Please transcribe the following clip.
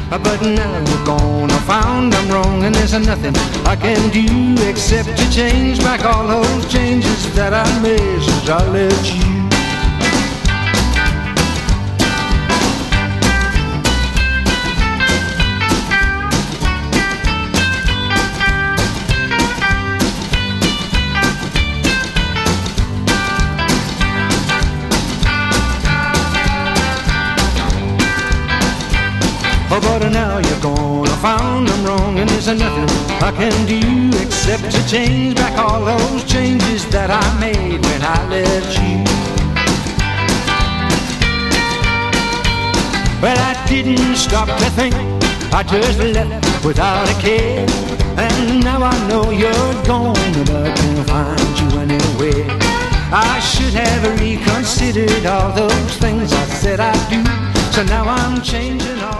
But now you're gone, I found I'm wrong, and there's nothing I can do except to change back all those changes that I made since I left you. But now you're gone, I found I'm wrong, and there's nothing I can do except to change back all those changes that I made when I left you. Well, I didn't stop to think, I just left without a care. And now I know you're gone, and I can't find you anywhere. I should have reconsidered all those things I said I'd do, so now I'm changing all